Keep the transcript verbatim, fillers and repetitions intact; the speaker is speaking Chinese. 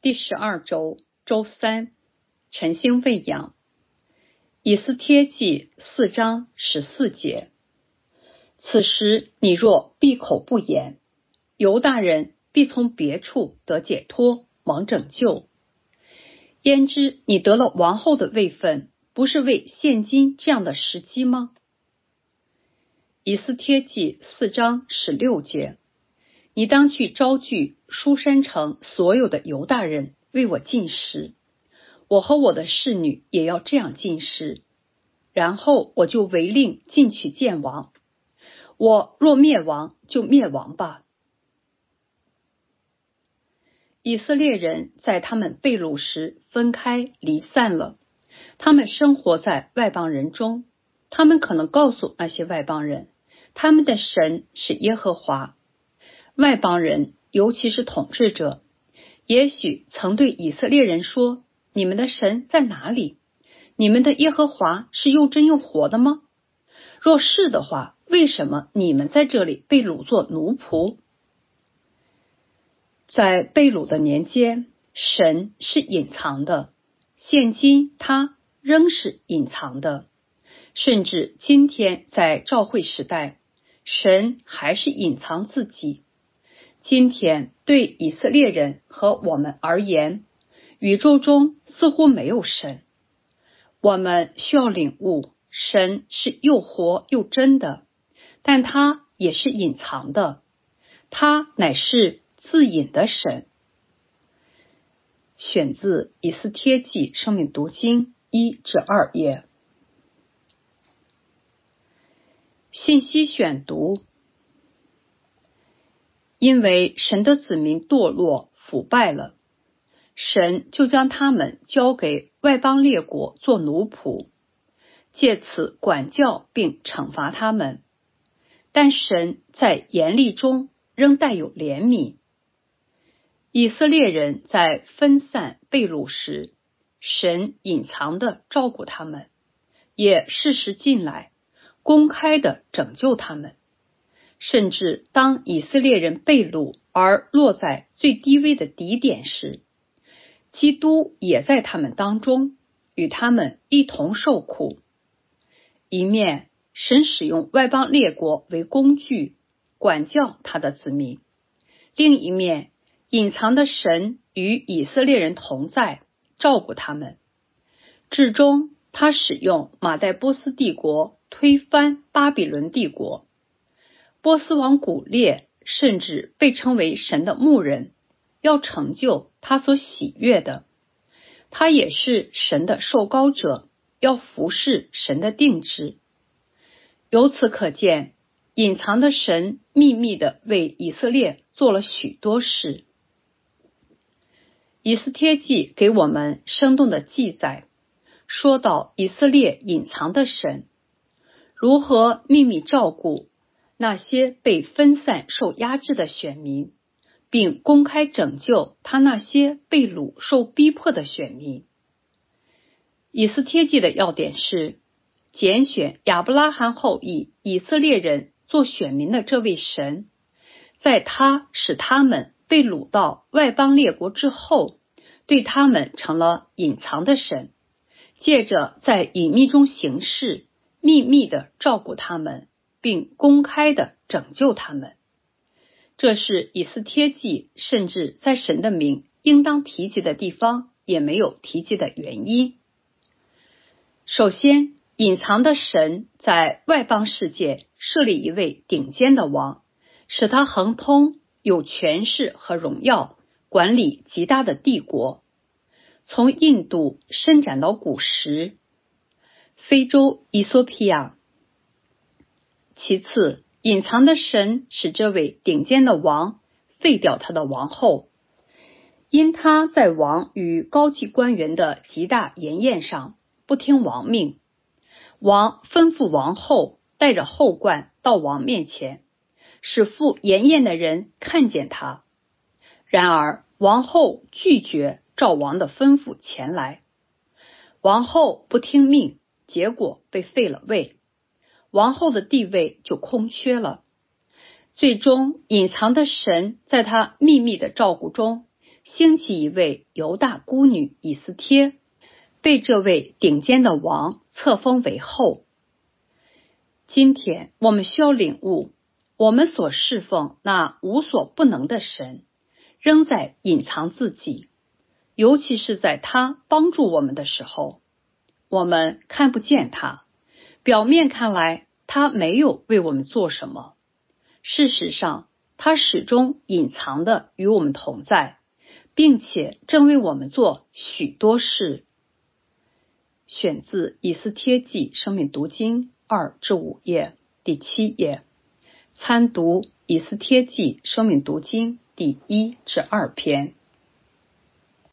第十二周周三，晨星喂养。以斯帖记四章十四节。此时你若闭口不言，犹大人必从别处得解脱，蒙拯救。焉知你得了王后的位分，不是为现今这样的时机吗？以斯帖记四章十六节。你当去招聚书珊城所有的犹大人为我进食，我和我的侍女也要这样进食，然后我就违令进去见王。我若灭亡，就灭亡吧。以色列人在他们被掳时分开离散了，他们生活在外邦人中，他们可能告诉那些外邦人，他们的神是耶和华。外邦人，尤其是统治者，也许曾对以色列人说，你们的神在哪里？你们的耶和华是又真又活的吗？若是的话，为什么你们在这里被掳作奴仆？在被掳的年间，神是隐藏的，现今他仍是隐藏的，甚至今天在召会时代，神还是隐藏自己。今天对以色列人和我们而言，宇宙中似乎没有神。我们需要领悟，神是又活又真的，但他也是隐藏的，他乃是自隐的神。选自以斯帖记生命读经一至二页。信息选读。因为神的子民堕落腐败了，神就将他们交给外邦列国做奴仆，借此管教并惩罚他们。但神在严厉中仍带有怜悯。以色列人在分散被掳时，神隐藏地照顾他们，也适时进来，公开地拯救他们。甚至当以色列人被掳而落在最低微的底点时，基督也在他们当中，与他们一同受苦。一面，神使用外邦列国为工具，管教他的子民；另一面，隐藏的神与以色列人同在，照顾他们。至终，他使用马代波斯帝国推翻巴比伦帝国。波斯王古列甚至被称为神的牧人，要成就他所喜悦的。他也是神的受膏者，要服侍神的定制。由此可见，隐藏的神秘密地为以色列做了许多事。以斯帖记给我们生动的记载，说到以色列隐藏的神如何秘密照顾那些被分散受压制的选民，并公开拯救他那些被掳受逼迫的选民。以斯帖记的要点是，拣选亚伯拉罕后裔以色列人做选民的这位神，在他使他们被掳到外邦列国之后，对他们成了隐藏的神，借着在隐秘中行事，秘密地照顾他们，并公开地拯救他们。这是以斯帖记甚至在神的名应当提及的地方也没有提及的原因。首先，隐藏的神在外邦世界设立一位顶尖的王，使他亨通，有权势和荣耀，管理极大的帝国，从印度伸展到古时，非洲伊索比亚。其次，隐藏的神使这位顶尖的王废掉他的王后，因他在王与高级官员的极大筵宴上不听王命，王吩咐王后带着后冠到王面前，使赴筵宴的人看见他。然而王后拒绝照王的吩咐前来，王后不听命，结果被废了位，王后的地位就空缺了。最终，隐藏的神在他秘密的照顾中， 兴起一位犹大孤女以斯帖，被这位顶尖的王册封为后。今天我们需要领悟，我们所侍奉那无所不能的神，仍在隐藏自己，尤其是在他帮助我们的时候，我们看不见他，表面看来他没有为我们做什么，事实上他始终隐藏的与我们同在，并且正为我们做许多事。选自以斯帖记生命读经二至五页，第七页。参读以斯帖记生命读经第一至二篇。